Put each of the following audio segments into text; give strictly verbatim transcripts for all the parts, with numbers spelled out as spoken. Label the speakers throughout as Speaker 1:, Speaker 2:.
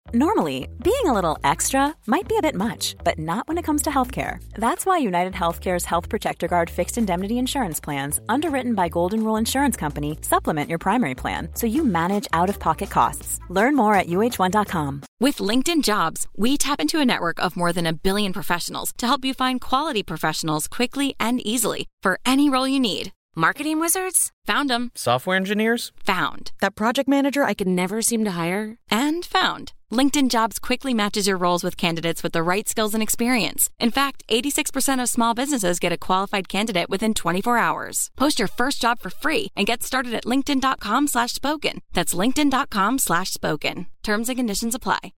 Speaker 1: Normally, being a little extra might be a bit much, but not when it comes to healthcare. That's why United Healthcare's Health Protector Guard fixed indemnity insurance plans, underwritten by Golden Rule Insurance Company, supplement your primary plan so you manage out-of-pocket costs. Learn more at U H one dot com.
Speaker 2: With LinkedIn Jobs, we tap into a network of more than a billion professionals to help you find quality professionals quickly and easily for any role you need. Marketing wizards? Found them.
Speaker 3: Software engineers?
Speaker 2: Found. That project manager I could never seem to hire? And found. LinkedIn Jobs quickly matches your roles with candidates with the right skills and experience. In fact, eighty-six percent of small businesses get a qualified candidate within twenty-four hours. Post your first job for free and get started at linkedin.com slash spoken. That's linkedin.com slash spoken. Terms and conditions apply.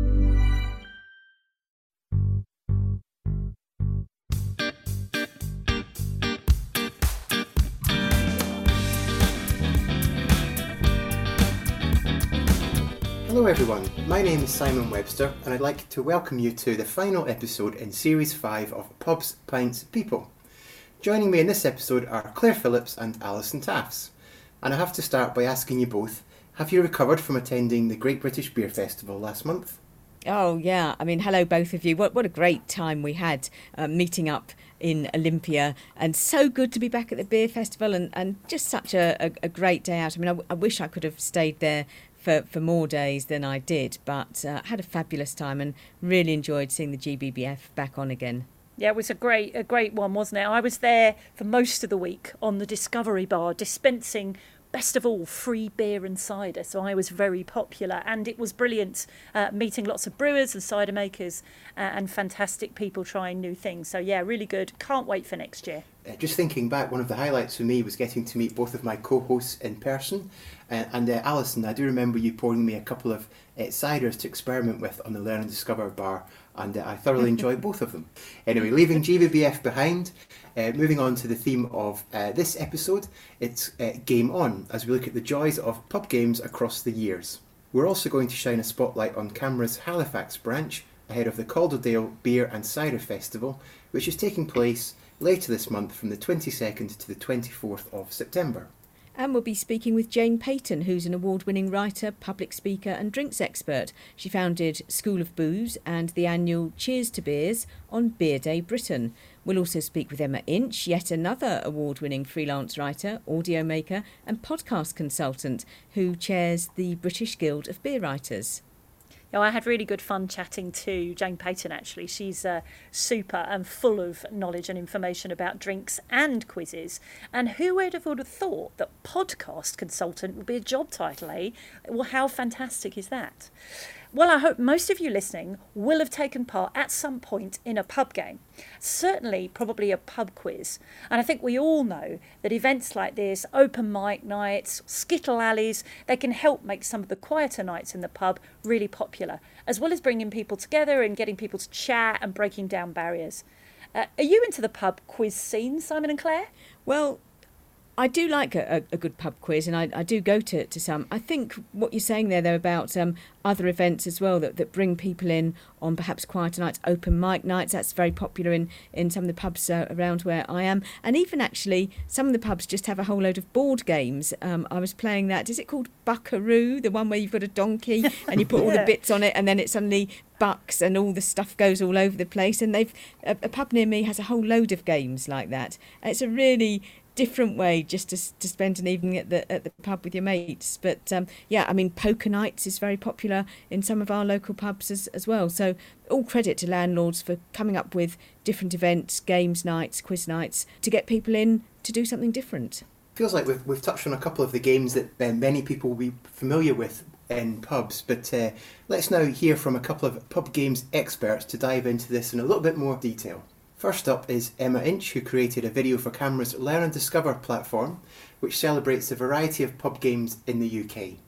Speaker 4: Hello everyone, my name is Simon Webster and I'd like to welcome you to the final episode in Series five of Pubs, Pints, People. Joining me in this episode are Claire Phillips and Alison Taffs. And I have to start by asking you both, have you recovered from attending the Great British Beer Festival last month?
Speaker 5: Oh yeah, I mean, hello both of you. What what a great time we had uh, meeting up in Olympia, and so good to be back at the beer festival, and, and just such a, a, a great day out. I mean, I, I wish I could have stayed there for, for more days than I did, but uh, had a fabulous time and really enjoyed seeing the G B B F back on again.
Speaker 6: Yeah, it was a great a great one, wasn't it? I was there for most of the week on the Discovery Bar, dispensing, best of all, free beer and cider. So I was very popular, and it was brilliant uh, meeting lots of brewers and cider makers uh, and fantastic people trying new things. So yeah, really good. Can't wait for next year.
Speaker 4: Uh, just thinking back, one of the highlights for me was getting to meet both of my co-hosts in person. Uh, and uh, Alison, I do remember you pouring me a couple of uh, ciders to experiment with on the Learn and Discover bar, and uh, I thoroughly enjoyed both of them. Anyway, leaving G B B F behind, uh, moving on to the theme of uh, this episode, it's uh, Game On, as we look at the joys of pub games across the years. We're also going to shine a spotlight on CAMRA's Halifax branch ahead of the Calderdale Beer and Cider Festival, which is taking place later this month from the twenty-second to the twenty-fourth of September.
Speaker 5: And we'll be speaking with Jane Payton, who's an award-winning writer, public speaker and drinks expert. She founded School of Booze and the annual Cheers to Beers on Beer Day Britain. We'll also speak with Emma Inch, yet another award-winning freelance writer, audio maker and podcast consultant who chairs the British Guild of Beer Writers.
Speaker 6: Yeah, I had really good fun chatting to Jane Payton, actually. She's uh, super and full of knowledge and information about drinks and quizzes. And who would have, would have thought that podcast consultant would be a job title, eh? Well, how fantastic is that? Well, I hope most of you listening will have taken part at some point in a pub game. Certainly, probably a pub quiz. And I think we all know that events like this, open mic nights, skittle alleys, they can help make some of the quieter nights in the pub really popular, as well as bringing people together and getting people to chat and breaking down barriers. Uh, are you into the pub quiz scene, Simon and Claire?
Speaker 5: Well, I do like a, a good pub quiz, and I, I do go to, to some. I think what you're saying there, though, about um, other events as well that, that bring people in on perhaps quieter nights, open mic nights, that's very popular in, in some of the pubs uh, around where I am. And even actually, some of the pubs just have a whole load of board games. Um, I was playing that, is it called Buckaroo? The one where you've got a donkey and you put all
Speaker 6: Yeah.
Speaker 5: the bits on it and then it suddenly bucks and all the stuff goes all over the place. And they've a, a pub near me has a whole load of games like that. And it's a really different way just to to spend an evening at the at the pub with your mates. But um, yeah, I mean, poker nights is very popular in some of our local pubs as, as well. So all credit to landlords for coming up with different events, games nights, quiz nights, to get people in to do something different.
Speaker 4: Feels like we've, we've touched on a couple of the games that uh, many people will be familiar with in pubs, but uh, let's now hear from a couple of pub games experts to dive into this in a little bit more detail. First up is Emma Inch, who created a video for CAMRA's Learn and Discover platform, which celebrates the variety of pub games in the U K.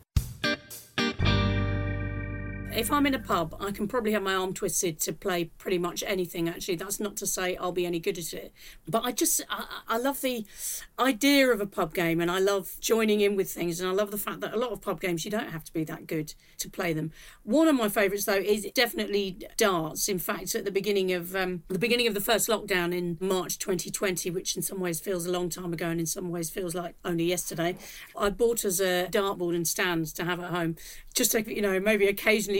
Speaker 7: If I'm in a pub, I can probably have my arm twisted to play pretty much anything, actually. That's not to say I'll be any good at it. But I just, I, I love the idea of a pub game, and I love joining in with things, and I love the fact that a lot of pub games, you don't have to be that good to play them. One of my favourites, though, is definitely darts. In fact, at the beginning of um, the beginning of the first lockdown in March twenty twenty, which in some ways feels a long time ago and in some ways feels like only yesterday, I bought us a dartboard and stand to have at home, just to, you know, maybe occasionally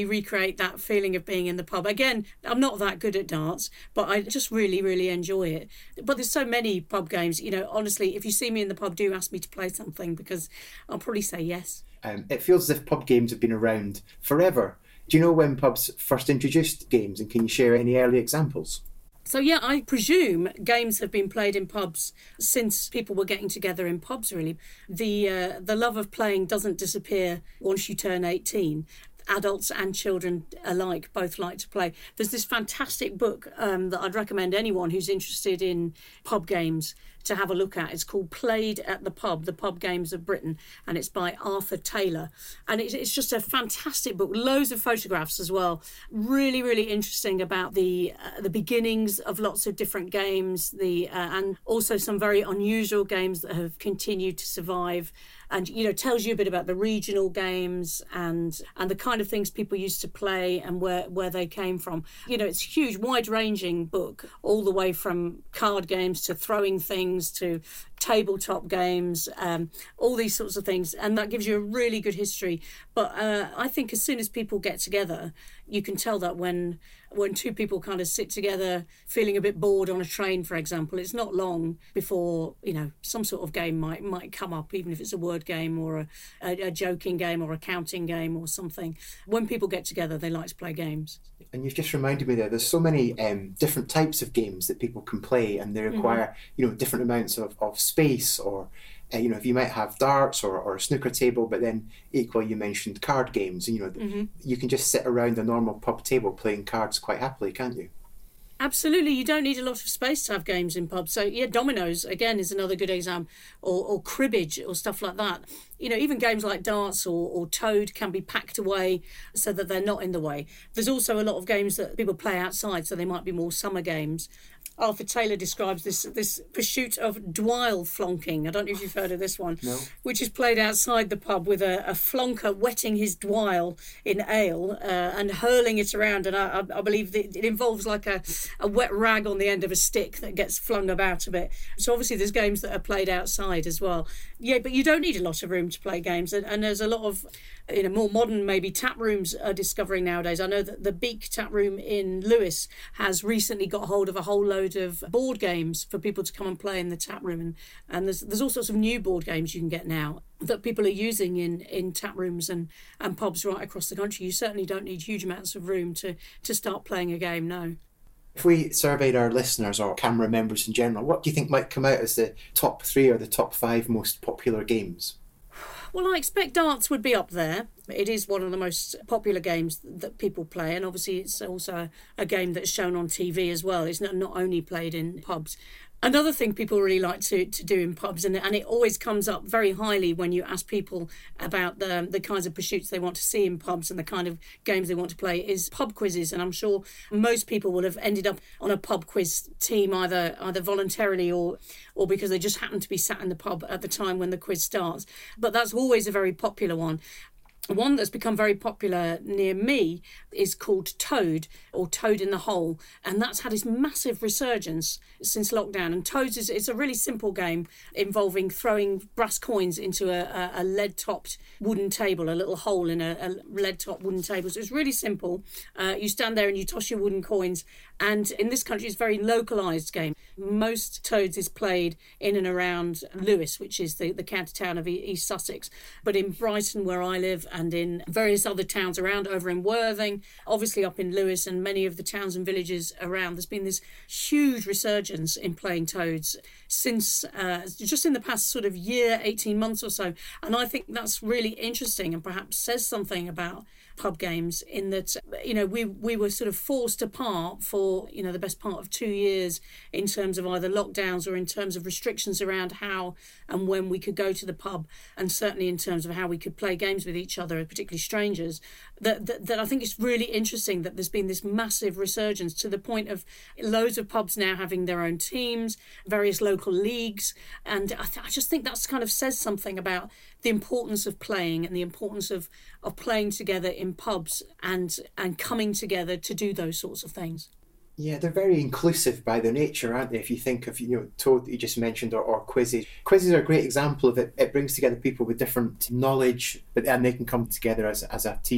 Speaker 7: really recreate that feeling of being in the pub. Again, I'm not that good at darts, but I just really, really enjoy it. But there's so many pub games. You know, honestly, if you see me in the pub, do ask me to play something, because I'll probably say yes.
Speaker 4: Um, it feels as if pub games have been around forever. Do you know when pubs first introduced games, and can you share any early examples?
Speaker 7: So yeah, I presume games have been played in pubs since people were getting together in pubs, really. The uh, the love of playing doesn't disappear once you turn eighteen. Adults and children alike both like to play. There's this fantastic book um, that I'd recommend anyone who's interested in pub games to have a look at. It's called Played at the Pub, The Pub Games of Britain, and it's by Arthur Taylor. And it's, it's just a fantastic book, loads of photographs as well. Really, really interesting about the uh, the beginnings of lots of different games, the uh, and also some very unusual games that have continued to survive. And, you know, tells you a bit about the regional games and and the kind of things people used to play and where, where they came from. You know, it's a huge, wide-ranging book, all the way from card games to throwing things to tabletop games, um, all these sorts of things. And that gives you a really good history. But uh, I think as soon as people get together, you can tell that when when two people kind of sit together feeling a bit bored on a train, for example, it's not long before, you know, some sort of game might might come up, even if it's a word game or a, a, a joking game or a counting game or something. When people get together, they like to play games.
Speaker 4: And you've just reminded me there, there's so many um, different types of games that people can play, and they require, mm-hmm. you know, different amounts of, of space, or Uh, you know, if you might have darts or, or a snooker table, but then equally you mentioned card games. You know, mm-hmm. you can just sit around a normal pub table playing cards quite happily, can't you?
Speaker 7: Absolutely, you don't need a lot of space to have games in pubs. So yeah, dominoes again is another good example, or, or cribbage or stuff like that. You know, even games like darts or, or Toad can be packed away so that they're not in the way. There's also a lot of games that people play outside, so they might be more summer games. Arthur Taylor describes this this pursuit of dwile flonking. I don't know if you've heard of this one,
Speaker 4: no.
Speaker 7: Which is played outside the pub with a, a flonker wetting his dwile in ale uh, and hurling it around. And I, I believe that it involves like a, a wet rag on the end of a stick that gets flung about a bit. So obviously there's games that are played outside as well. Yeah, but you don't need a lot of room to play games. And, and there's a lot of, you know, more modern maybe tap rooms are discovering nowadays. I know that the Beak Tap Room in Lewes has recently got hold of a whole load of board games for people to come and play in the tap room, and, and there's there's all sorts of new board games you can get now that people are using in, in tap rooms and, and pubs right across the country. You certainly don't need huge amounts of room to, to start playing a game, no.
Speaker 4: If we surveyed our listeners or camera members in general, what do you think might come out as the top three or the top five most popular games?
Speaker 7: Well, I expect darts would be up there. It is one of the most popular games that people play, and obviously it's also a game that's shown on T V as well. It's not, not only played in pubs. Another thing people really like to, to do in pubs, and, and it always comes up very highly when you ask people about the, the kinds of pursuits they want to see in pubs and the kind of games they want to play, is pub quizzes. And I'm sure most people will have ended up on a pub quiz team either either voluntarily or or because they just happen to be sat in the pub at the time when the quiz starts. But that's always a very popular one. One that's become very popular near me is called Toad, or Toad in the Hole, and that's had this massive resurgence since lockdown. And Toads is it's a really simple game involving throwing brass coins into a, a lead-topped wooden table, a little hole in a, a lead-topped wooden table. So it's really simple. Uh, you stand there and you toss your wooden coins, and in this country it's a very localised game. Most Toads is played in and around Lewes, which is the, the county town of East Sussex, but in Brighton, where I live, and in various other towns around, over in Worthing, obviously up in Lewes and many of the towns and villages around, there's been this huge resurgence in playing Toads since uh, just in the past sort of year, eighteen months or so. And I think that's really interesting and perhaps says something about pub games, in that, you know, we we were sort of forced apart for, you know, the best part of two years in terms of either lockdowns or in terms of restrictions around how and when we could go to the pub, and certainly in terms of how we could play games with each other, particularly strangers, that, that, that I think it's really interesting that there's been this massive resurgence to the point of loads of pubs now having their own teams, various local leagues, and I, th- I just think that's kind of says something about the importance of playing and the importance of, of playing together in pubs and and coming together to do those sorts of things.
Speaker 4: Yeah, they're very inclusive by their nature, aren't they? If you think of, you know, Toad that you just mentioned, or, or quizzes. Quizzes are a great example of it. It brings together people with different knowledge, but and they can come together as as a team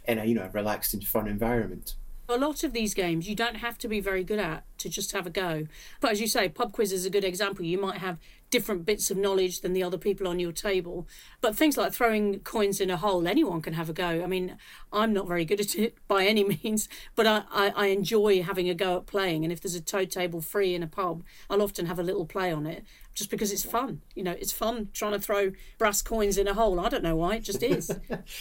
Speaker 4: in a, you know, a relaxed and fun environment.
Speaker 7: A lot of these games you don't have to be very good at to just have a go. But as you say, pub quiz is a good example. You might have different bits of knowledge than the other people on your table. But things like throwing coins in a hole, anyone can have a go. I mean, I'm not very good at it by any means, but I, I, I enjoy having a go at playing. And if there's a toad table free in a pub, I'll often have a little play on it just because it's fun. You know, it's fun trying to throw brass coins in a hole. I don't know why, it just is.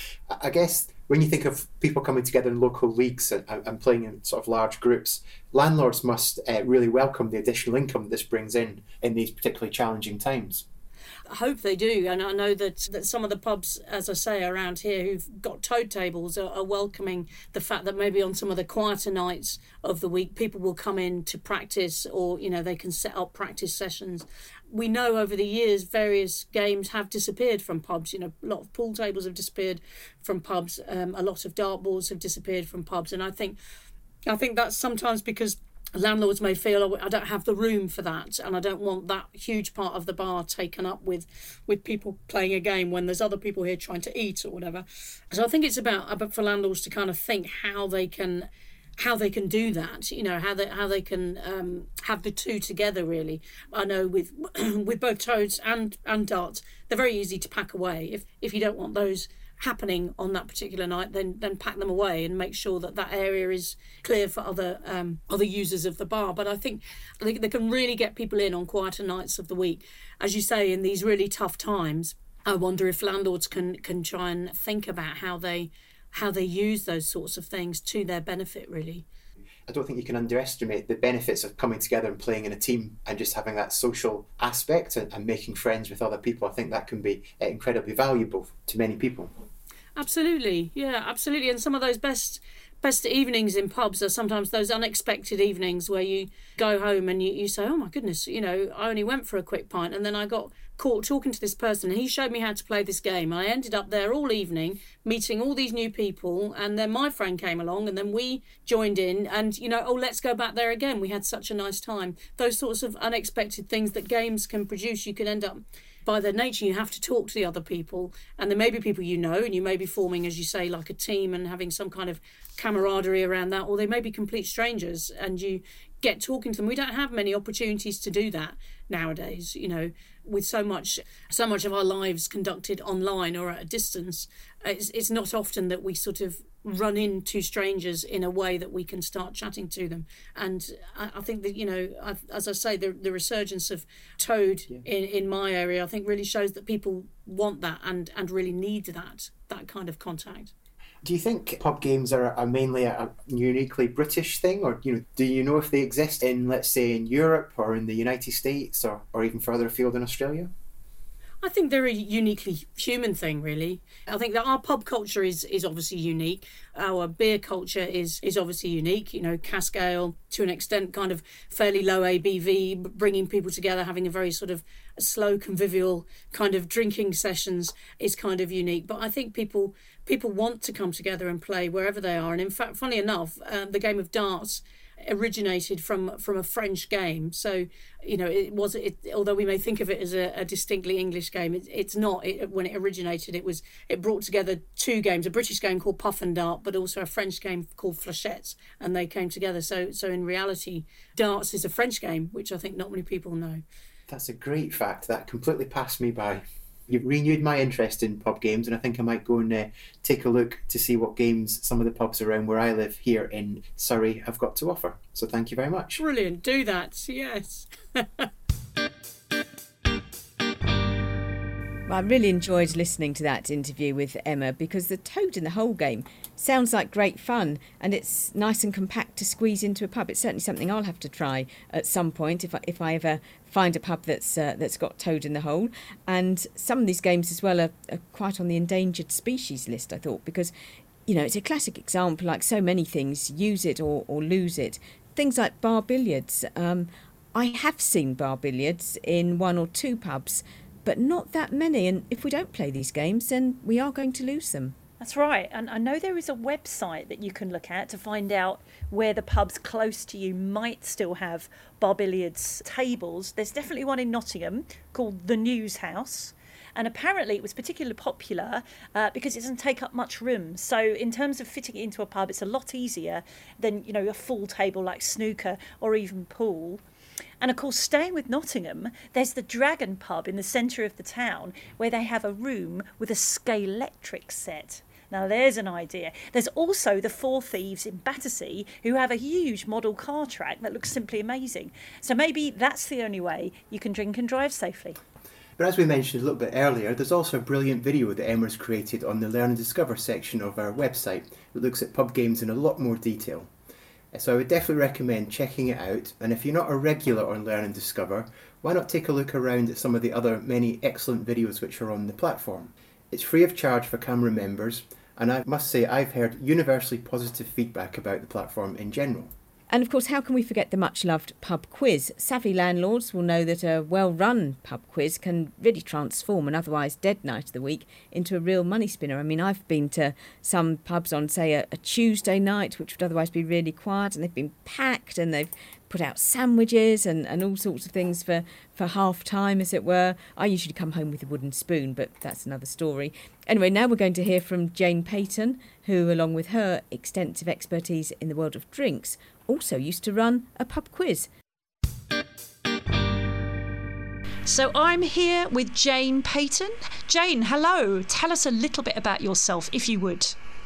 Speaker 4: I guess when you think of people coming together in local leagues and, and playing in sort of large groups, landlords must uh, really welcome the additional income this brings in in these particularly challenging times.
Speaker 7: I hope they do, and I know that, that some of the pubs, as I say, around here who've got toad tables are, are welcoming the fact that maybe on some of the quieter nights of the week people will come in to practice, or you know, they can set up practice sessions. We know over the years various games have disappeared from pubs. You know, a lot of pool tables have disappeared from pubs, um, a lot of dartboards have disappeared from pubs, and I think I think that's sometimes because landlords may feel, oh, I don't have the room for that, and I don't want that huge part of the bar taken up with with people playing a game when there's other people here trying to eat or whatever. So I think it's about, about for landlords to kind of think how they can how they can do that, you know, how they how they can um, have the two together, really. I know with with both toads and, and darts, they're very easy to pack away. If if you don't want those happening on that particular night, then then pack them away and make sure that that area is clear for other um, other users of the bar. But I think they, they can really get people in on quieter nights of the week. As you say, in these really tough times, I wonder if landlords can can try and think about how they how they use those sorts of things to their benefit, really.
Speaker 4: I don't think you can underestimate the benefits of coming together and playing in a team and just having that social aspect and, and making friends with other people. I think that can be incredibly valuable to many people.
Speaker 7: Absolutely, yeah, absolutely. And some of those best best evenings in pubs are sometimes those unexpected evenings where you go home and you, you say, oh my goodness, you know, I only went for a quick pint and then I got caught talking to this person and he showed me how to play this game. I ended up there all evening meeting all these new people, and then my friend came along and then we joined in and, you know, oh, let's go back there again. We had such a nice time. Those sorts of unexpected things that games can produce. You can end up, by their nature, you have to talk to the other people, and there may be people you know, and you may be forming, as you say, like a team and having some kind of camaraderie around that, or they may be complete strangers and you get talking to them. We don't have many opportunities to do that nowadays, you know, with so much so much of our lives conducted online or at a distance. It's, it's not often that we sort of run into strangers in a way that we can start chatting to them. And I, I think that, you know, I, as I say, the, the resurgence of Toad yeah. in, in my area, I think really shows that people want that and, and really need that, that kind of contact.
Speaker 4: Do you think pub games are, are mainly a, a uniquely British thing, or you know, do you know if they exist in, let's say, in Europe or in the United States or, or even further afield in Australia?
Speaker 7: I think they're a uniquely human thing, really. I think that our pub culture is, is obviously unique. Our beer culture is is obviously unique. You know, cask ale, to an extent, kind of fairly low A B V, bringing people together, having a very sort of slow, convivial kind of drinking sessions is kind of unique. But I think people people want to come together and play wherever they are. And in fact, funny enough, um, the game of darts originated from from a French game. So, you know, it was it although we may think of it as a, a distinctly English game, it, it's not. It, when it originated, it was it brought together two games, a British game called Puff and Dart, but also a French game called Fléchettes, and they came together. So so in reality, darts is a French game, which I think not many people know.
Speaker 4: That's a great fact. That completely passed me by. You've renewed my interest in pub games, and I think I might go and uh, take a look to see what games some of the pubs around where I live here in Surrey have got to offer. So thank you very much.
Speaker 7: Brilliant. Do that. Yes.
Speaker 5: I really enjoyed listening to that interview with Emma, because the Toad in the Hole game sounds like great fun, and it's nice and compact to squeeze into a pub. It's certainly something I'll have to try at some point if I, if I ever find a pub that's uh, that's got Toad in the Hole. And some of these games as well are, are quite on the endangered species list, I thought, because, you know, it's a classic example, like so many things, use it or, or lose it. Things like bar billiards. Um, I have seen bar billiards in one or two pubs, but not that many. And if we don't play these games, then we are going to lose them.
Speaker 6: That's right. And I know there is a website that you can look at to find out where the pubs close to you might still have bar billiards tables. There's definitely one in Nottingham called the News House. And apparently it was particularly popular uh, because it doesn't take up much room. So in terms of fitting it into a pub, it's a lot easier than, you know, a full table like snooker or even pool. And of course, staying with Nottingham, there's the Dragon pub in the centre of the town where they have a room with a Scalextric set. Now there's an idea. There's also the Four Thieves in Battersea, who have a huge model car track that looks simply amazing. So maybe that's the only way you can drink and drive safely.
Speaker 4: But as we mentioned a little bit earlier, there's also a brilliant video that Emma's created on the Learn and Discover section of our website that looks at pub games in a lot more detail. So I would definitely recommend checking it out, and if you're not a regular on Learn and Discover, why not take a look around at some of the other many excellent videos which are on the platform. It's free of charge for Camera members, and I must say I've heard universally positive feedback about the platform in general.
Speaker 5: And of course, how can we forget the much-loved pub quiz? Savvy landlords will know that a well-run pub quiz can really transform an otherwise dead night of the week into a real money spinner. I mean, I've been to some pubs on, say, a, a Tuesday night, which would otherwise be really quiet, and they've been packed and they've put out sandwiches and, and all sorts of things for, for half time, as it were. I usually come home with a wooden spoon, but that's another story. Anyway, now we're going to hear from Jane Peyton, who, along with her extensive expertise in the world of drinks, also used to run a pub quiz.
Speaker 3: So I'm here with Jane Peyton. Jane, hello. Tell us a little bit about yourself, if you would.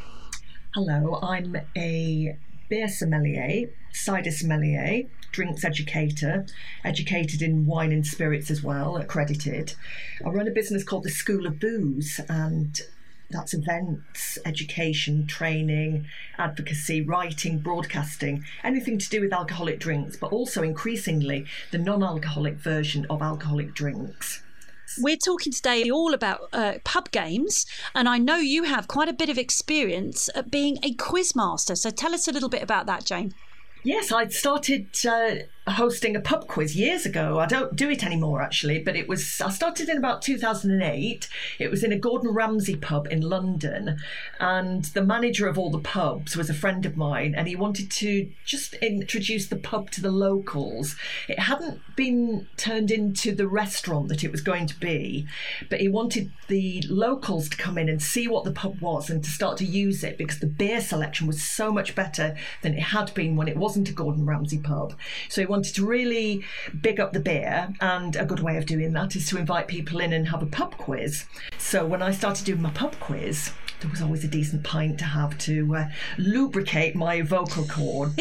Speaker 8: Hello, I'm a beer sommelier, cider sommelier, drinks educator, educated in wine and spirits as well, accredited. I run a business called the School of Booze, and that's events, education, training, advocacy, writing, broadcasting, anything to do with alcoholic drinks, but also increasingly the non-alcoholic version of alcoholic drinks.
Speaker 3: We're talking today all about uh, pub games, and I know you have quite a bit of experience at being a quiz master. So tell us a little bit about that, Jane.
Speaker 8: Yes, I started uh, hosting a pub quiz years ago. I don't do it anymore, actually, but it was I started in about two thousand eight. It was in a Gordon Ramsay pub in London, and the manager of all the pubs was a friend of mine, and he wanted to just introduce the pub to the locals. It hadn't been turned into the restaurant that it was going to be, but he wanted the locals to come in and see what the pub was and to start to use it, because the beer selection was so much better than it had been when it wasn't a Gordon Ramsay pub. So he wanted to really big up the beer, and a good way of doing that is to invite people in and have a pub quiz. So when I started doing my pub quiz, there was always a decent pint to have to uh, lubricate my vocal cords.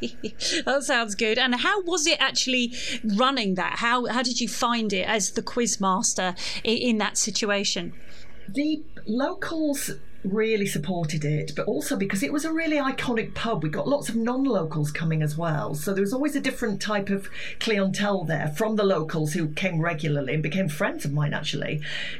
Speaker 3: That sounds good. And how was it actually running that? How how did you find it as the quiz master in, in that situation?
Speaker 8: The locals really supported it, but also because it was a really iconic pub, we got lots of non-locals coming as well, so there was always a different type of clientele there, from the locals who came regularly and became friends of mine actually,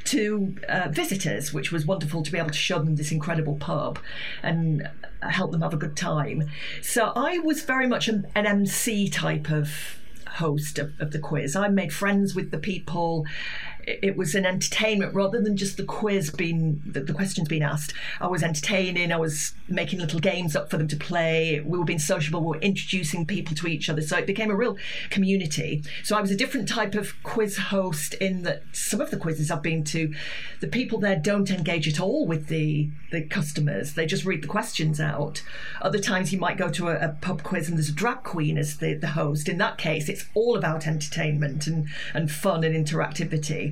Speaker 8: to uh, visitors, which was wonderful to be able to show them this incredible pub and help them have a good time. So I was very much an, an M C type of host of, of the quiz. I made friends with the people. It was an entertainment rather than just the quiz being, the, the questions being asked. I was entertaining, I was making little games up for them to play. We were being sociable, we were introducing people to each other. So it became a real community. So I was a different type of quiz host in that some of the quizzes I've been to, the people there don't engage at all with the, the customers. They just read the questions out. Other times you might go to a, a pub quiz and there's a drag queen as the, the host. In that case, it's all about entertainment and, and fun and interactivity.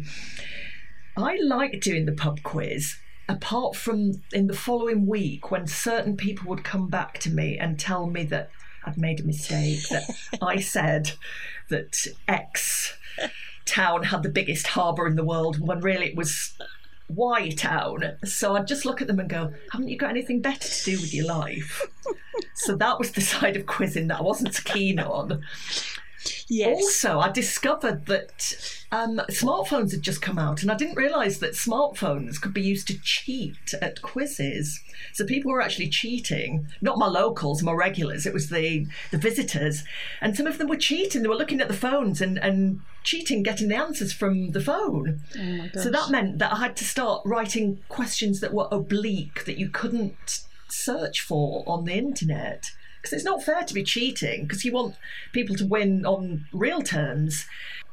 Speaker 8: I like doing the pub quiz, apart from in the following week when certain people would come back to me and tell me that I'd made a mistake, that I said that X town had the biggest harbour in the world when really it was Y town. So I'd just look at them and go, haven't you got anything better to do with your life? So that was the side of quizzing that I wasn't so keen on.
Speaker 3: Yes.
Speaker 8: Also, I discovered that um, smartphones had just come out, and I didn't realise that smartphones could be used to cheat at quizzes. So people were actually cheating, not my locals, my regulars, it was the, the visitors. And some of them were cheating. They were looking at the phones and, and cheating, getting the answers from the phone.
Speaker 3: Oh my gosh.
Speaker 8: So that meant that I had to start writing questions that were oblique, that you couldn't search for on the internet. Because it's not fair to be cheating, because you want people to win on real terms.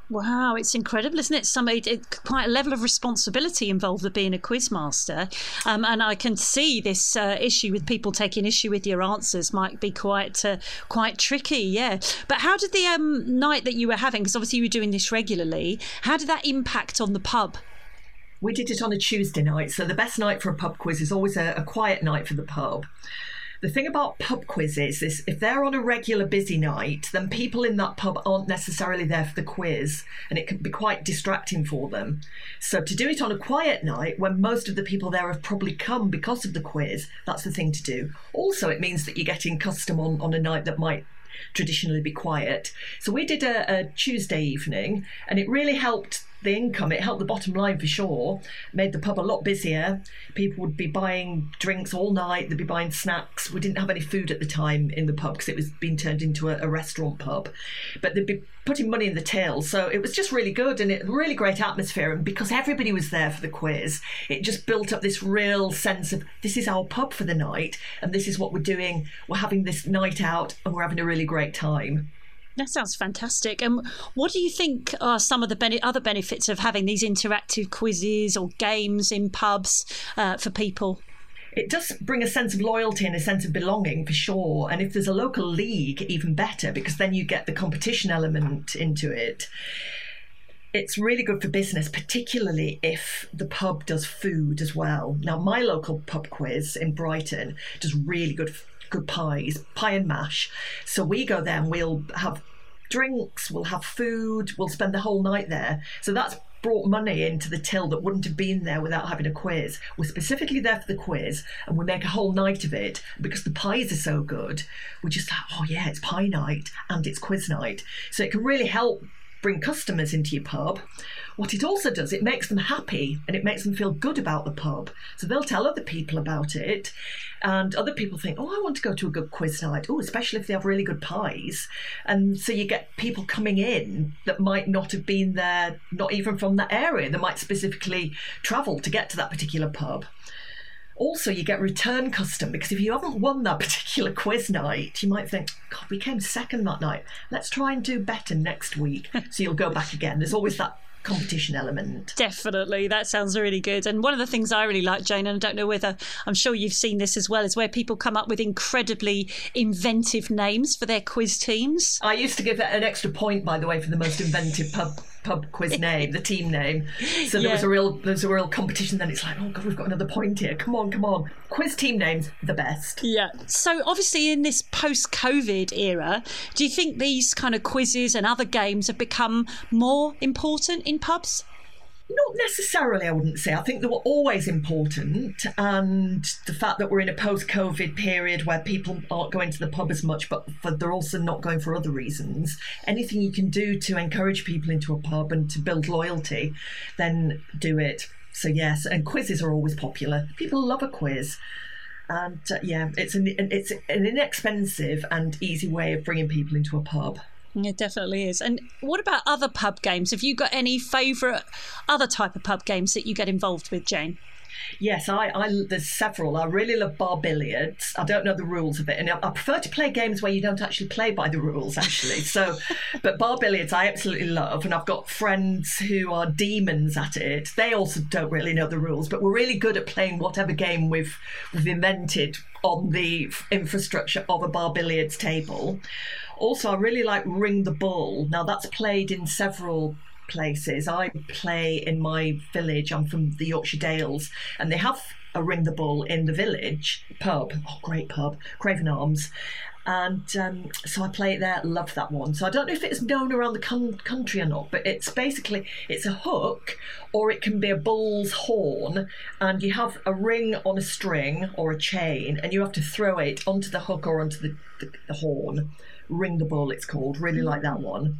Speaker 3: Wow, it's incredible, isn't it? Somebody, it, quite a level of responsibility involved with being a quizmaster, um, and I can see this uh, issue with people taking issue with your answers might be quite uh, quite tricky. Yeah, but how did the um, night that you were having? Because obviously you were doing this regularly. How did that impact on the pub?
Speaker 8: We did it on a Tuesday night, so the best night for a pub quiz is always a, a quiet night for the pub. The thing about pub quizzes is if they're on a regular busy night, then people in that pub aren't necessarily there for the quiz, and it can be quite distracting for them. So to do it on a quiet night when most of the people there have probably come because of the quiz, that's the thing to do. Also, it means that you're getting custom on, on a night that might traditionally be quiet. So we did a, a Tuesday evening, and it really helped the income. It helped the bottom line for sure, made the pub a lot busier. People would be buying drinks all night, they'd be buying snacks. We didn't have any food at the time in the pub because it was being turned into a, a restaurant pub, but they'd be putting money in the till. So it was just really good, and it really great atmosphere. And because everybody was there for the quiz, it just built up this real sense of this is our pub for the night, and this is what we're doing. We're having this night out, and we're having a really great time.
Speaker 3: That sounds fantastic. And what do you think are some of the bene- other benefits of having these interactive quizzes or games in pubs uh, for people?
Speaker 8: It does bring a sense of loyalty and a sense of belonging for sure. And if there's a local league, even better, because then you get the competition element into it. It's really good for business, particularly if the pub does food as well. Now, my local pub quiz in Brighton does really good good pies, pie and mash. So we go there and we'll have drinks, we'll have food, we'll spend the whole night there. So that's brought money into the till that wouldn't have been there without having a quiz. We're specifically there for the quiz, and we make a whole night of it. Because the pies are so good, we're just like, oh yeah, it's pie night and it's quiz night. So it can really help bring customers into your pub. What it also does, it makes them happy and it makes them feel good about the pub. So they'll tell other people about it, and other people think, oh, I want to go to a good quiz night. Oh, especially if they have really good pies. And so you get people coming in that might not have been there, not even from that area. They might specifically travel to get to that particular pub. Also, you get return custom, because if you haven't won that particular quiz night, you might think, God, we came second that night. Let's try and do better next week. So you'll go back again. There's always that competition element.
Speaker 3: Definitely, that sounds really good. And one of the things I really like, Jane, and I don't know whether, I'm sure you've seen this as well, is where people come up with incredibly inventive names for their quiz teams.
Speaker 8: I used to give it an extra point, by the way, for the most inventive pub pub quiz name, the team name. So there yeah. was a real there was a real competition. Then it's like, oh God, we've got another point here. Come on, come on. Quiz team names, the best.
Speaker 3: Yeah. So obviously in this post-COVID era, do you think these kind of quizzes and other games have become more important in pubs?
Speaker 8: Not necessarily, I wouldn't say. I think they were always important, and the fact that we're in a post-COVID period where people aren't going to the pub as much, but for, they're also not going for other reasons. Anything you can do to encourage people into a pub and to build loyalty, then do it. So yes, and quizzes are always popular. People love a quiz. And uh, yeah, it's an, it's an inexpensive and easy way of bringing people into a pub.
Speaker 3: It definitely is. And what about other pub games? Have you got any favourite other type of pub games that you get involved with, Jane?
Speaker 8: Yes, I, I there's several. I really love bar billiards. I don't know the rules of it, and I, I prefer to play games where you don't actually play by the rules, actually. So, but bar billiards I absolutely love, and I've got friends who are demons at it. They also don't really know the rules, but we're really good at playing whatever game we've we've invented on the infrastructure of a bar billiards table. Also, I really like Ring the Bull. Now, that's played in several places. I play in my village. I'm from the Yorkshire Dales, and they have a Ring the Bull in the village pub. Oh, great pub, Craven Arms. And um, so I play it there. Love that one. So I don't know if it's known around the con- country or not, but it's basically, it's a hook, or it can be a bull's horn, and you have a ring on a string or a chain, and you have to throw it onto the hook or onto the, the, the horn. Ring the Bull, it's called. Really like that one.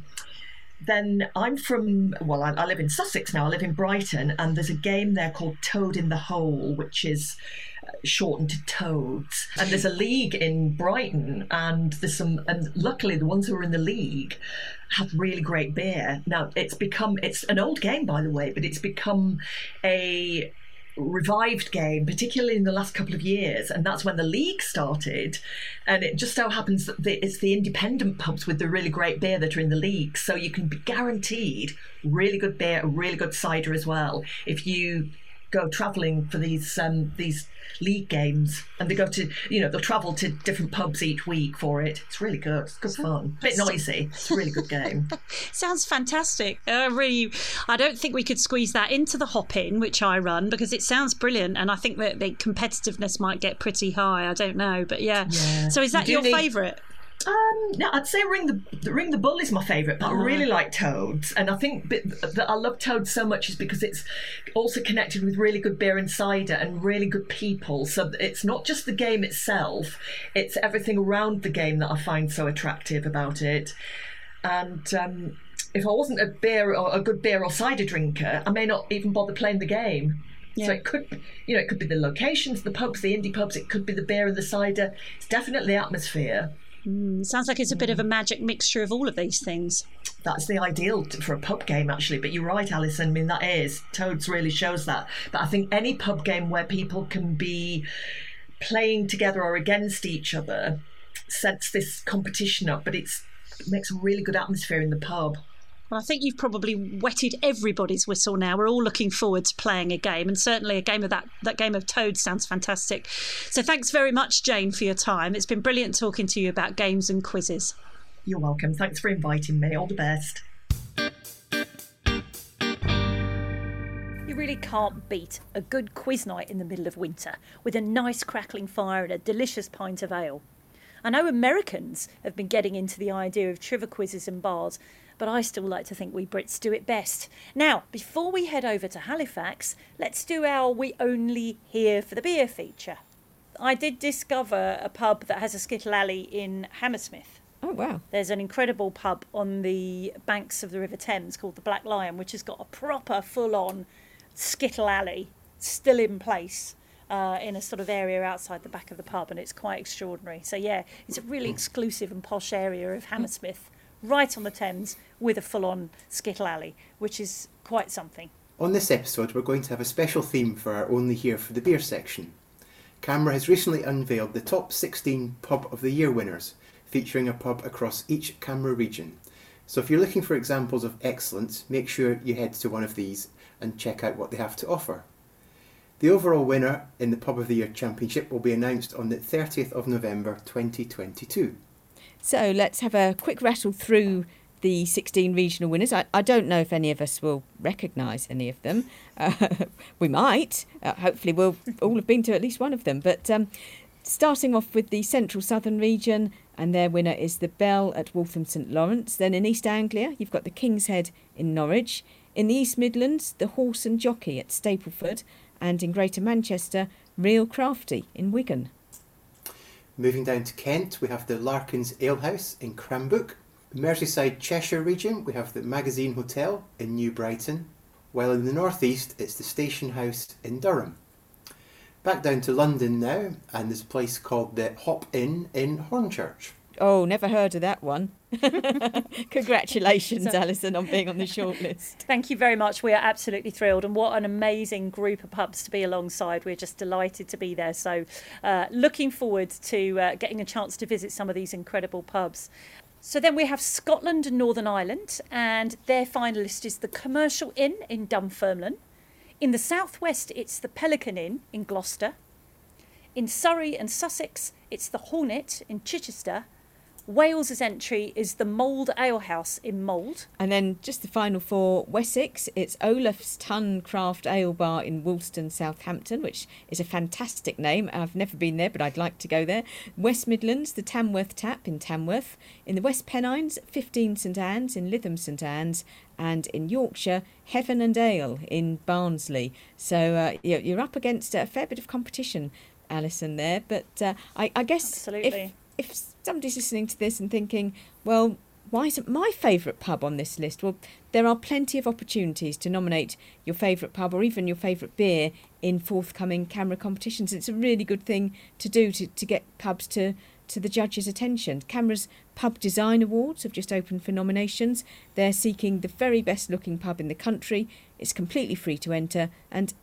Speaker 8: Then I'm from, well, I, I live in Sussex now. I live in Brighton, and there's a game there called Toad in the Hole, which is shortened to Toads. And there's a league in Brighton, and there's some, and luckily the ones who are in the league have really great beer. Now, it's become, it's an old game, by the way, but it's become a revived game, particularly in the last couple of years, and that's when the league started. And it just so happens that the, it's the independent pubs with the really great beer that are in the league, so you can be guaranteed really good beer, a really good cider as well, if you go travelling for these um, these league games. And they go to, you know, they'll travel to different pubs each week for it. It's really good. It's good fun. A bit noisy. It's a really good game.
Speaker 3: Sounds fantastic. Uh, really, I don't think we could squeeze that into the hop-in, which I run, because it sounds brilliant, and I think that the competitiveness might get pretty high. I don't know, but yeah. yeah. So is that you your need... favourite?
Speaker 8: Um, no, I'd say Ring the Ring the Bull is my favourite, but oh. I really like Toads, and I think that I love Toads so much is because it's also connected with really good beer and cider and really good people. So it's not just the game itself; it's everything around the game that I find so attractive about it. And um, if I wasn't a beer or a good beer or cider drinker, I may not even bother playing the game. Yeah. So it could, you know, it could be the locations, the pubs, the indie pubs. It could be the beer and the cider. It's definitely the atmosphere.
Speaker 3: Mm, sounds like it's a bit of a magic mixture of all of these things.
Speaker 8: That's the ideal for a pub game, actually. But you're right, Alison. I mean, that is. Toads really shows that. But I think any pub game where people can be playing together or against each other sets this competition up. But it's, it makes a really good atmosphere in the pub.
Speaker 3: Well, I think you've probably wetted everybody's whistle now. We're all looking forward to playing a game, and certainly a game of that, that game of Toads sounds fantastic. So thanks very much, Jane, for your time. It's been brilliant talking to you about games and quizzes.
Speaker 8: You're welcome. Thanks for inviting me. All the best.
Speaker 6: You really can't beat a good quiz night in the middle of winter with a nice crackling fire and a delicious pint of ale. I know Americans have been getting into the idea of trivia quizzes in bars, but I still like to think we Brits do it best. Now, before we head over to Halifax, let's do our We Only Here for the Beer feature. I did discover a pub that has a skittle alley in Hammersmith.
Speaker 5: Oh, wow.
Speaker 6: There's an incredible pub on the banks of the River Thames called the Black Lion, which has got a proper full-on skittle alley still in place. Uh, in a sort of area outside the back of the pub, and it's quite extraordinary. So yeah, it's a really exclusive and posh area of Hammersmith, right on the Thames, with a full-on skittle alley, which is quite something.
Speaker 4: On this episode, we're going to have a special theme for our Only Here for the Beer section. CAMRA has recently unveiled the top sixteen Pub of the Year winners, featuring a pub across each CAMRA region. So if you're looking for examples of excellence, make sure you head to one of these and check out what they have to offer. The overall winner in the Pub of the Year Championship will be announced on the thirtieth of November twenty twenty-two.
Speaker 5: So let's have a quick rattle through the sixteen regional winners. I, I don't know if any of us will recognise any of them. Uh, we might. Uh, hopefully we'll all have been to at least one of them. But um, starting off with the Central Southern region, and their winner is the Bell at Waltham St Lawrence. Then in East Anglia, you've got the King's Head in Norwich. In the East Midlands, the Horse and Jockey at Stapleford. And in Greater Manchester, Real Crafty in Wigan.
Speaker 4: Moving down to Kent, we have the Larkins Alehouse in Cranbrook. The Merseyside Cheshire region, we have the Magazine Hotel in New Brighton. While in the North East, it's the Station House in Durham. Back down to London now, and there's a place called the Hop Inn in Hornchurch.
Speaker 5: Oh, never heard of that one. Congratulations, so, Alison, on being on the shortlist.
Speaker 6: Thank you very much. We are absolutely thrilled, and what an amazing group of pubs to be alongside. We're just delighted to be there. So uh, looking forward to uh, getting a chance to visit some of these incredible pubs. So then we have Scotland and Northern Ireland, and their finalist is the Commercial Inn in Dunfermline. In the southwest, it's the Pelican Inn in Gloucester. In Surrey and Sussex, it's the Hornet in Chichester. Wales's entry is the Mould Alehouse in Mould.
Speaker 5: And then just the final four, Wessex, it's Olaf's Tun Craft Ale Bar in Woolston, Southampton, which is a fantastic name. I've never been there, but I'd like to go there. West Midlands, the Tamworth Tap in Tamworth. In the West Pennines, fifteen St Anne's in Lytham St Anne's. And in Yorkshire, Heaven and Ale in Barnsley. So uh, you're up against a fair bit of competition, Alison, there. But uh, I, I guess
Speaker 6: Absolutely.
Speaker 5: if... If somebody's listening to this and thinking, well, why isn't my favourite pub on this list? Well, there are plenty of opportunities to nominate your favourite pub or even your favourite beer in forthcoming CAMRA competitions. It's a really good thing to do to, to get pubs to, to the judges' attention. CAMRA's Pub Design Awards have just opened for nominations. They're seeking the very best looking pub in the country. It's completely free to enter, and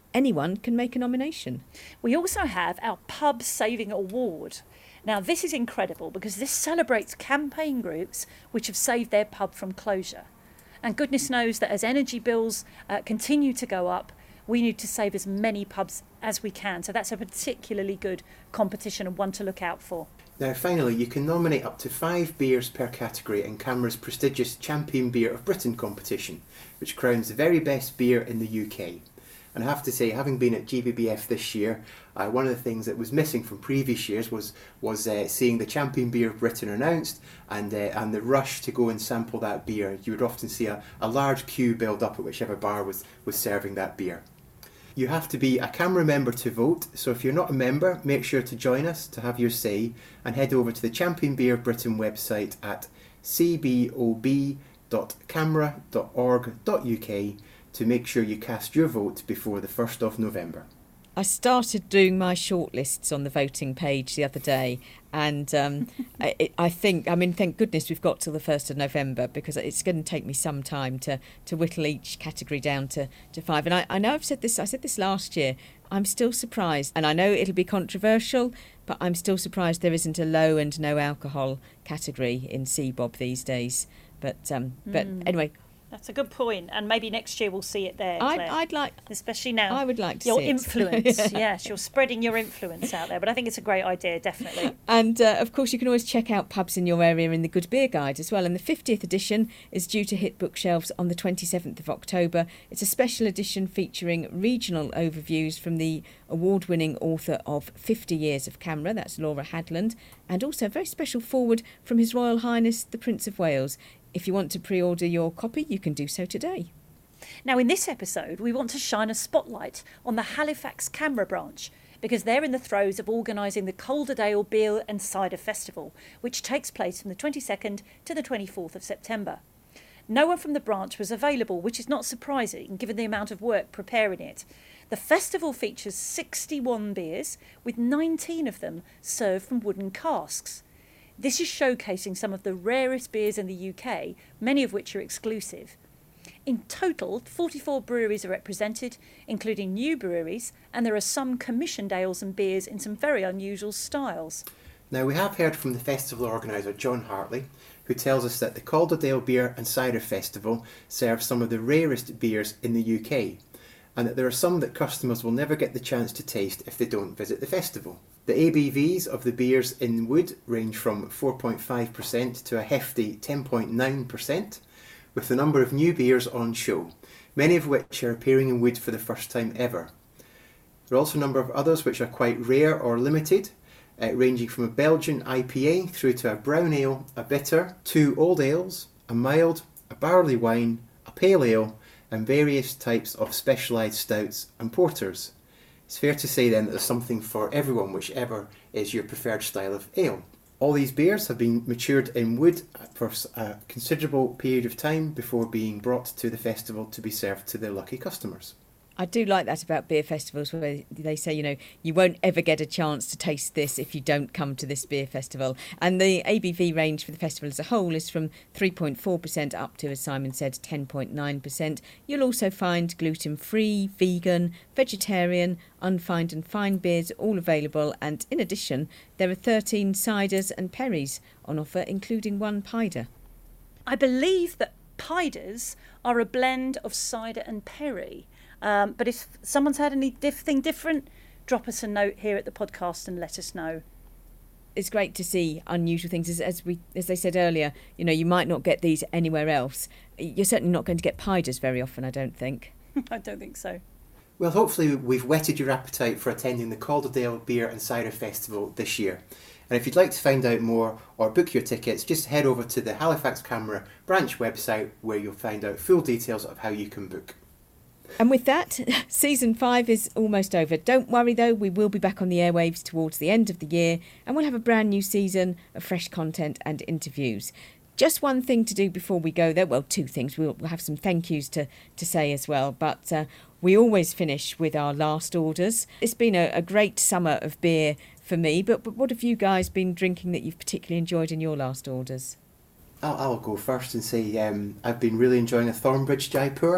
Speaker 5: anyone can make a nomination.
Speaker 6: We also have our Pub Saving Award. Now, this is incredible because this celebrates campaign groups which have saved their pub from closure. And goodness knows that as energy bills uh, continue to go up, we need to save as many pubs as we can. So that's a particularly good competition and one to look out for.
Speaker 4: Now finally, you can nominate up to five beers per category in CAMRA's prestigious Champion Beer of Britain competition, which crowns the very best beer in the U K. And I have to say, having been at G B B F this year, uh, one of the things that was missing from previous years was was uh, seeing the Champion Beer of Britain announced and uh, and the rush to go and sample that beer. You would often see a, a large queue build up at whichever bar was, was serving that beer. You have to be a CAMRA member to vote, so if you're not a member, make sure to join us to have your say and head over to the Champion Beer of Britain website at c b o b dot camra dot org dot u k to make sure you cast your vote before the first of November.
Speaker 5: I started doing my shortlists on the voting page the other day, and um, I, I think, I mean, thank goodness we've got till the first of November, because it's going to take me some time to, to whittle each category down to, to five. And I, I know I've said this, I said this last year, I'm still surprised, and I know it'll be controversial, but I'm still surprised there isn't a low and no alcohol category in C B O B these days. But um, mm. but anyway.
Speaker 6: That's a good point, and maybe next year we'll see it there, Claire.
Speaker 5: I'd, I'd like,
Speaker 6: especially now.
Speaker 5: I would like to
Speaker 6: your
Speaker 5: see
Speaker 6: influence.
Speaker 5: it.
Speaker 6: Yes, you're spreading your influence out there. But I think it's a great idea, definitely.
Speaker 5: And uh, of course, you can always check out pubs in your area in the Good Beer Guide as well. And the fiftieth edition is due to hit bookshelves on the twenty-seventh of October. It's a special edition featuring regional overviews from the award-winning author of fifty years of CAMRA, that's Laura Hadland, and also a very special foreword from His Royal Highness the Prince of Wales. If you want to pre-order your copy, you can do so today.
Speaker 6: Now, in this episode, we want to shine a spotlight on the Halifax CAMRA branch, because they're in the throes of organising the Calderdale Beer and Cider Festival, which takes place from the twenty-second to the twenty-fourth of September. No one from the branch was available, which is not surprising given the amount of work preparing it. The festival features sixty-one beers, with nineteen of them served from wooden casks. This is showcasing some of the rarest beers in the U K, many of which are exclusive. In total, forty-four breweries are represented, including new breweries, and there are some commissioned ales and beers in some very unusual styles.
Speaker 4: Now, we have heard from the festival organiser John Hartley, who tells us that the Calderdale Beer and Cider Festival serves some of the rarest beers in the U K, and that there are some that customers will never get the chance to taste if they don't visit the festival. The A B Vs of the beers in wood range from four point five percent to a hefty ten point nine percent, with the number of new beers on show, many of which are appearing in wood for the first time ever. There are also a number of others which are quite rare or limited, uh, ranging from a Belgian I P A through to a brown ale, a bitter, two old ales, a mild, a barley wine, a pale ale, and various types of specialised stouts and porters. It's fair to say then that there's something for everyone, whichever is your preferred style of ale. All these beers have been matured in wood for a considerable period of time before being brought to the festival to be served to their lucky customers.
Speaker 5: I do like that about beer festivals, where they say, you know, you won't ever get a chance to taste this if you don't come to this beer festival. And the A B V range for the festival as a whole is from three point four percent up to, as Simon said, ten point nine percent. You'll also find gluten-free, vegan, vegetarian, unfined and fine beers all available. And in addition, there are thirteen ciders and perries on offer, including one pider.
Speaker 6: I believe that piders are a blend of cider and perry. Um, but if someone's had anything different, drop us a note here at the podcast and let us know.
Speaker 5: It's great to see unusual things. As, as we, as they said earlier, you know, you might not get these anywhere else. You're certainly not going to get piders very often, I don't think.
Speaker 6: I don't think so.
Speaker 4: Well, hopefully we've whetted your appetite for attending the Calderdale Beer and Cider Festival this year. And if you'd like to find out more or book your tickets, just head over to the Halifax CAMRA branch website, where you'll find out full details of how you can book.
Speaker 5: And with that, season five is almost over. Don't worry though, we will be back on the airwaves towards the end of the year, and we'll have a brand new season of fresh content and interviews. Just one thing to do before we go there, well, two things. We'll, we'll have some thank yous to, to say as well, but uh, we always finish with our last orders. It's been a, a great summer of beer for me, but, but what have you guys been drinking that you've particularly enjoyed in your last orders?
Speaker 4: I'll, I'll go first and say um, I've been really enjoying a Thornbridge Jaipur.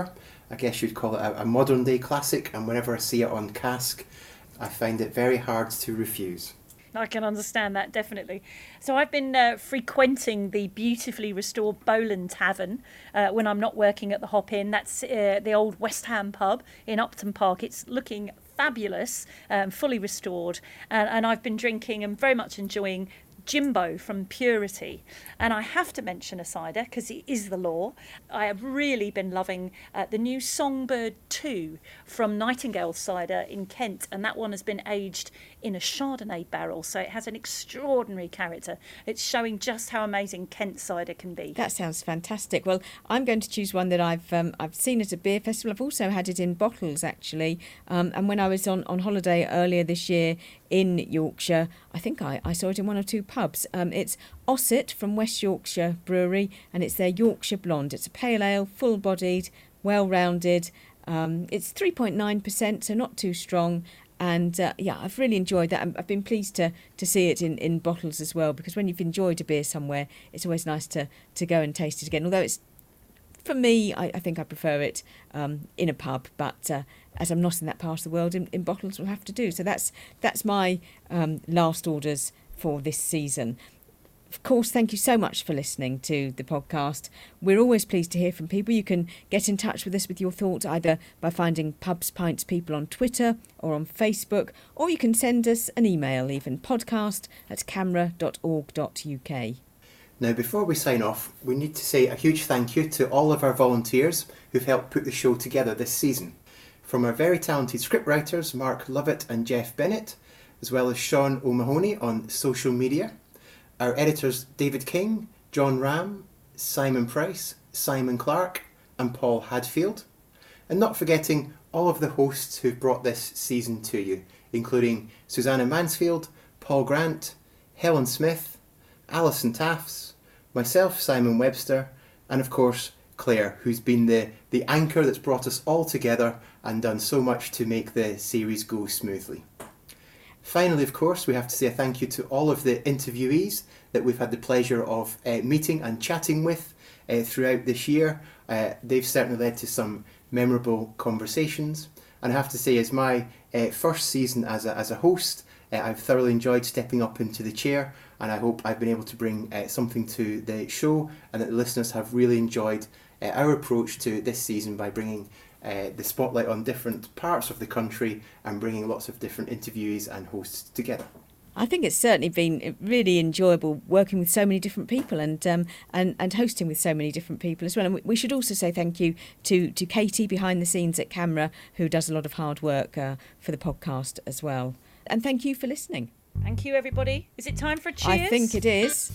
Speaker 4: I guess you'd call it a, a modern day classic, and whenever I see it on cask, I find it very hard to refuse.
Speaker 6: I can understand that, definitely. So I've been uh, frequenting the beautifully restored Bowland Tavern uh, when I'm not working at the Hop Inn. That's uh, the old West Ham pub in Upton Park. It's looking fabulous, um, fully restored. And, and I've been drinking and very much enjoying Jimbo from Purity. And I have to mention a cider because it is the law. I have really been loving uh, the new Songbird two from Nightingale Cider in Kent, and that one has been aged in a Chardonnay barrel, so it has an extraordinary character. It's showing just how amazing Kent cider can be.
Speaker 5: That sounds fantastic. Well, I'm going to choose one that I've um, I've seen at a beer festival. I've also had it in bottles, actually. Um, and when I was on, on holiday earlier this year in Yorkshire, I think I, I saw it in one or two pubs. Um, it's Ossett from West Yorkshire Brewery, and it's their Yorkshire Blonde. It's a pale ale, full-bodied, well-rounded. Um, it's three point nine percent, so not too strong. And uh, yeah, I've really enjoyed that. I've been pleased to to see it in, in bottles as well, because when you've enjoyed a beer somewhere, it's always nice to, to go and taste it again. Although it's, for me, I, I think I prefer it um, in a pub, but uh, as I'm not in that part of the world, in, in bottles will have to do. So that's that's my um, last orders for this season. Of course, thank you so much for listening to the podcast. We're always pleased to hear from people. You can get in touch with us with your thoughts either by finding Pubs Pints People on Twitter or on Facebook, or you can send us an email, even podcast at camera dot org dot U K.
Speaker 4: Now, before we sign off, we need to say a huge thank you to all of our volunteers who've helped put the show together this season. From our very talented scriptwriters, Mark Lovett and Jeff Bennett, as well as Sean O'Mahony on social media. Our editors David King, John Ram, Simon Price, Simon Clark and Paul Hadfield. And not forgetting all of the hosts who've brought this season to you, including Susanna Mansfield, Paul Grant, Helen Smith, Alison Taffs, myself, Simon Webster, and of course Claire, who's been the, the anchor that's brought us all together and done so much to make the series go smoothly. Finally, of course, we have to say a thank you to all of the interviewees that we've had the pleasure of uh, meeting and chatting with uh, throughout this year. Uh, they've certainly led to some memorable conversations. And I have to say, as my uh, first season as a, as a host, uh, I've thoroughly enjoyed stepping up into the chair, and I hope I've been able to bring uh, something to the show and that the listeners have really enjoyed uh, our approach to this season by bringing Uh, the spotlight on different parts of the country and bringing lots of different interviewees and hosts together.
Speaker 5: I think it's certainly been really enjoyable working with so many different people and um, and, and hosting with so many different people as well. And we should also say thank you to, to Katie behind the scenes at Camera, who does a lot of hard work uh, for the podcast as well. And thank you for listening.
Speaker 6: Thank you, everybody. Is it time for a cheers?
Speaker 5: I think it is.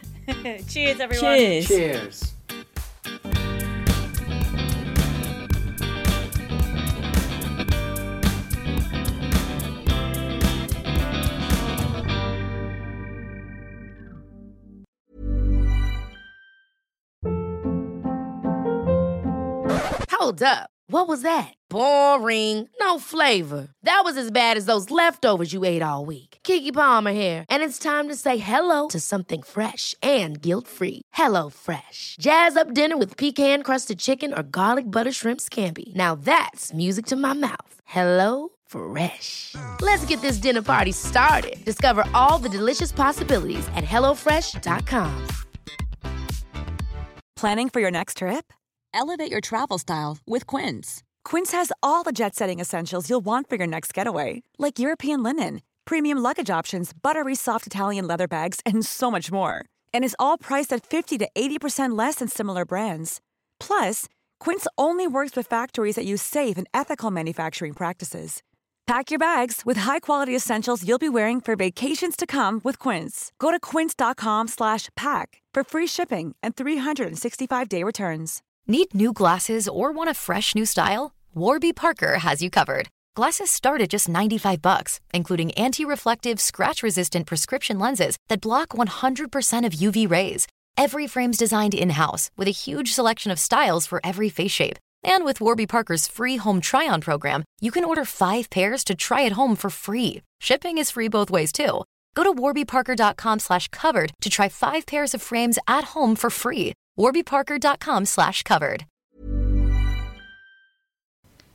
Speaker 6: Cheers, everyone.
Speaker 5: Cheers.
Speaker 4: Cheers.
Speaker 9: Hold up. What was that? Boring. No flavor. That was as bad as those leftovers you ate all week. Keke Palmer here, and it's time to say hello to something fresh and guilt-free. Hello Fresh. Jazz up dinner with pecan-crusted chicken or garlic butter shrimp scampi. Now that's music to my mouth. Hello Fresh. Let's get this dinner party started. Discover all the delicious possibilities at hello fresh dot com.
Speaker 1: Planning for your next trip? Elevate your travel style with Quince. Quince has all the jet-setting essentials you'll want for your next getaway, like European linen, premium luggage options, buttery soft Italian leather bags, and so much more. And is all priced at fifty to eighty percent less than similar brands. Plus, Quince only works with factories that use safe and ethical manufacturing practices. Pack your bags with high-quality essentials you'll be wearing for vacations to come with Quince. Go to quince.com slash pack for free shipping and three sixty-five day returns.
Speaker 2: Need new glasses or want a fresh new style? Warby Parker has you covered. Glasses start at just ninety-five bucks, including anti-reflective, scratch-resistant prescription lenses that block one hundred percent of U V rays. Every frame's designed in-house with a huge selection of styles for every face shape. And with Warby Parker's free home try-on program, you can order five pairs to try at home for free. Shipping is free both ways, too. Go to warbyparker.com slash covered to try five pairs of frames at home for free. warbyparker.com slash covered.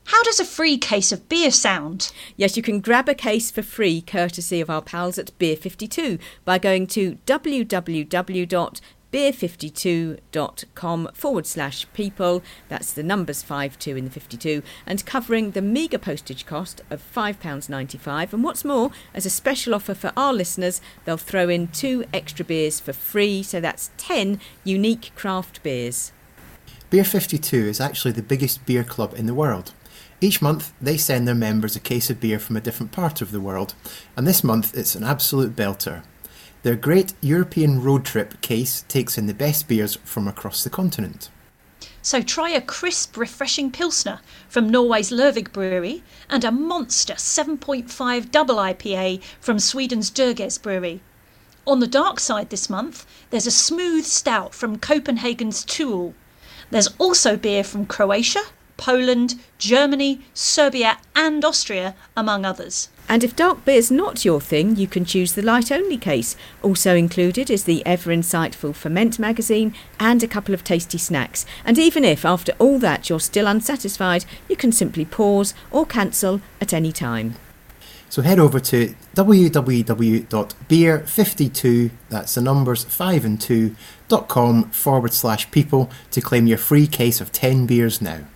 Speaker 6: How does a free case of beer sound?
Speaker 5: Yes, you can grab a case for free courtesy of our pals at Beer fifty-two by going to www.beer fifty-two.com forward slash people. That's the numbers five two in the fifty-two, and covering the meagre postage cost of five pounds ninety-five. And what's more, as a special offer for our listeners, they'll throw in two extra beers for free, so that's ten unique craft beers.
Speaker 4: Beer fifty-two is actually the biggest beer club in the world. Each month, they send their members a case of beer from a different part of the world, and this month it's an absolute belter. Their Great European Road Trip case takes in the best beers from across the continent.
Speaker 6: So try a crisp, refreshing Pilsner from Norway's Lervig Brewery and a monster seven point five double I P A from Sweden's Dörges Brewery. On the dark side this month, there's a smooth stout from Copenhagen's Tuel. There's also beer from Croatia, Poland, Germany, Serbia and Austria, among others.
Speaker 5: And if dark beer's not your thing, you can choose the light-only case. Also included is the ever-insightful Ferment magazine and a couple of tasty snacks. And even if, after all that, you're still unsatisfied, you can simply pause or cancel at any time.
Speaker 4: So head over to www.beer fifty-two, that's the numbers five and two, dot com forward slash people to claim your free case of ten beers now.